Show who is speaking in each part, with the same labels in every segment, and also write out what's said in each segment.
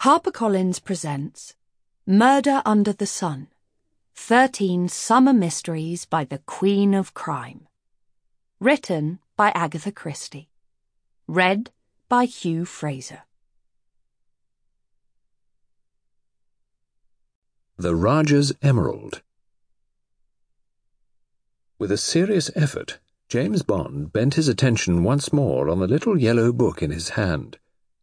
Speaker 1: HarperCollins presents Murder Under the Sun, 13 Summer Mysteries by the Queen of Crime. Written by Agatha Christie. Read by Hugh Fraser.
Speaker 2: The Rajah's Emerald. With a serious effort, James Bond bent his attention once more on the little yellow book in his hand.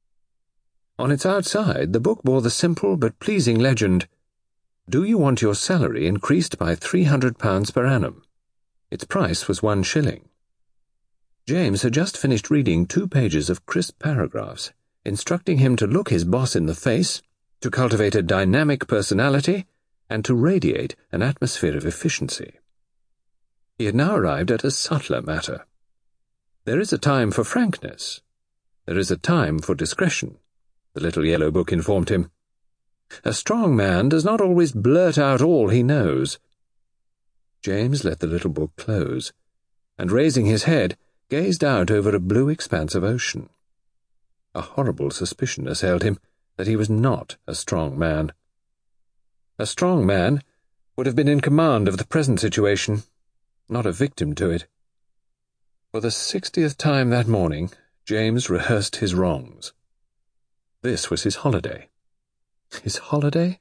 Speaker 2: On its outside, the book bore the simple but pleasing legend, "Do you want your salary increased by £300 per annum?" Its price was 1 shilling. James had just finished reading 2 pages of crisp paragraphs, instructing him to look his boss in the face, to cultivate a dynamic personality, and to radiate an atmosphere of efficiency. He had now arrived at a subtler matter. There is a time for frankness. There is a time for discretion, the little yellow book informed him. A strong man does not always blurt out all he knows. James let the little book close, and raising his head, gazed out over a blue expanse of ocean. A horrible suspicion assailed him that he was not a strong man. A strong man would have been in command of the present situation, not a victim to it. For the 60th time that morning, James rehearsed his wrongs. This was his holiday. His holiday?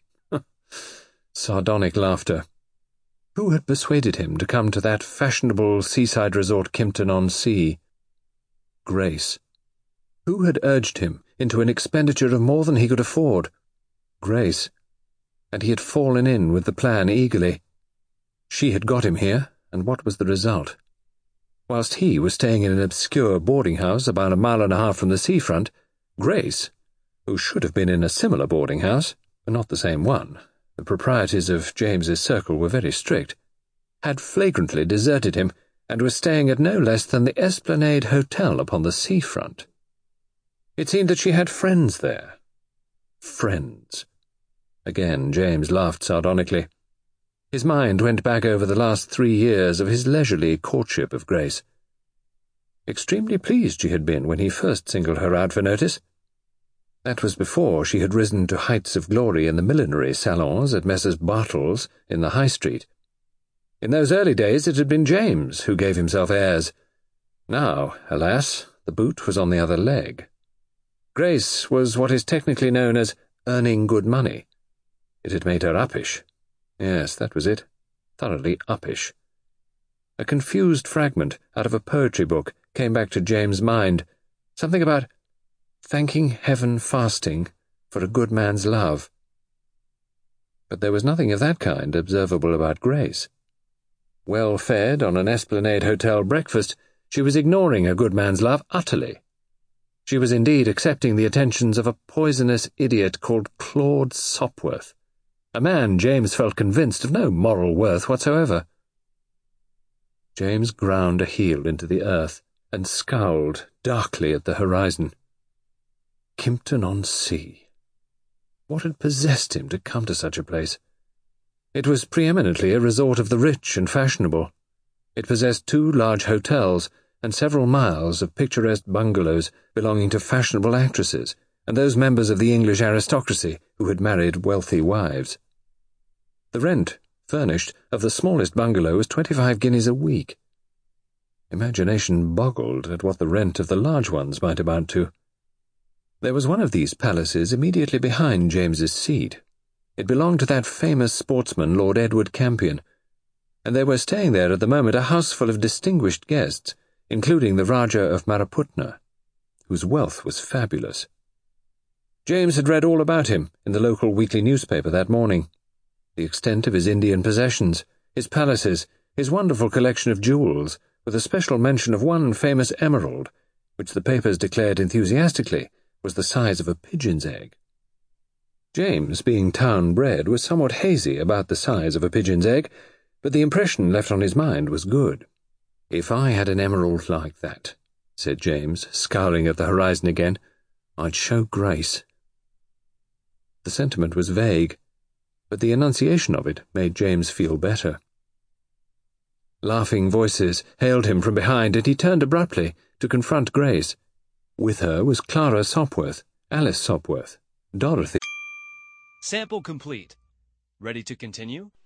Speaker 2: Sardonic laughter. Who had persuaded him to come to that fashionable seaside resort Kimpton-on-Sea? Grace. Who had urged him into an expenditure of more than he could afford? Grace. And he had fallen in with the plan eagerly. She had got him here, and what was the result? Whilst he was staying in an obscure boarding house about 1.5 miles from the seafront, Grace, who should have been in a similar boarding house, but not the same one, the proprieties of James's circle were very strict, had flagrantly deserted him and was staying at no less than the Esplanade Hotel upon the seafront. It seemed that she had friends there. Friends. Again James laughed sardonically. His mind went back over the last 3 years of his leisurely courtship of Grace. Extremely pleased she had been when he first singled her out for notice. That was before she had risen to heights of glory in the millinery salons at Messrs. Bartels in the High Street. In those early days it had been James who gave himself airs. Now, alas, the boot was on the other leg. Grace was what is technically known as earning good money. It had made her uppish. Yes, that was it. Thoroughly uppish. A confused fragment out of a poetry book came back to James' mind. Something about thanking heaven fasting for a good man's love. But there was nothing of that kind observable about Grace. Well fed on an Esplanade Hotel breakfast, she was ignoring a good man's love utterly. She was indeed accepting the attentions of a poisonous idiot called Claude Sopworth, a man James felt convinced of no moral worth whatsoever. James ground a heel into the earth and scowled darkly at the horizon. Kimpton-on-Sea. What had possessed him to come to such a place? It was preeminently a resort of the rich and fashionable. It possessed 2 large hotels and several miles of picturesque bungalows belonging to fashionable actresses and those members of the English aristocracy who had married wealthy wives. The rent, furnished, of the smallest bungalow was 25 guineas a week. Imagination boggled at what the rent of the large ones might amount to. There was one of these palaces immediately behind James's seat. It belonged to that famous sportsman, Lord Edward Campion, and they were staying there at the moment a house full of distinguished guests, including the Rajah of Maraputna, whose wealth was fabulous. James had read all about him in the local weekly newspaper that morning. The extent of his Indian possessions, his palaces, his wonderful collection of jewels, with a special mention of one famous emerald, which the papers declared enthusiastically was the size of a pigeon's egg. James, being town-bred, was somewhat hazy about the size of a pigeon's egg, but the impression left on his mind was good. "If I had an emerald like that," said James, scowling at the horizon again, "I'd show Grace." The sentiment was vague, but the enunciation of it made James feel better. Laughing voices hailed him from behind, and he turned abruptly to confront Grace. With her was Clara Sopworth, Alice Sopworth, Dorothy.
Speaker 3: Sample complete. Ready to continue?